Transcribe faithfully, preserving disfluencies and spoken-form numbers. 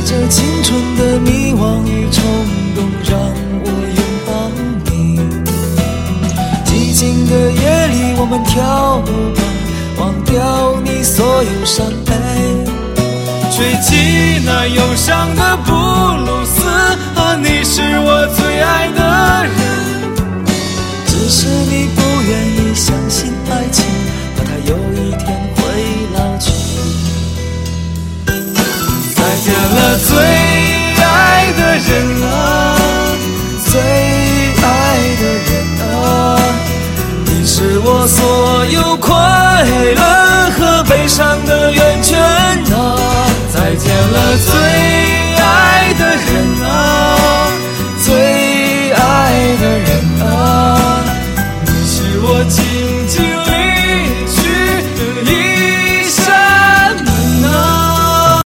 着青春的迷惘与冲动，让我拥抱你。寂静的夜里，我们跳吧，忘掉你所有伤悲， 吹起那忧伤的布鲁斯，啊，你是我最爱的人。 只是你不愿意相信爱情，怕它有一天会老去。 再见了最爱的人啊， 最爱的人啊，你是我所有快乐和悲伤的源泉啊。 再见了最